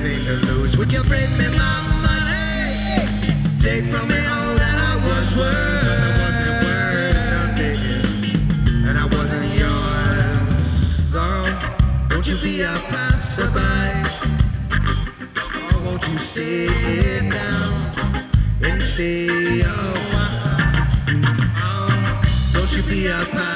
everything to lose. Would you bring me my money? Take from me all that I was worth. I wasn't worth nothing, and I wasn't yours. Girl, won't you be a passerby? Or won't you sit down and stay a while? Don't you be a passerby?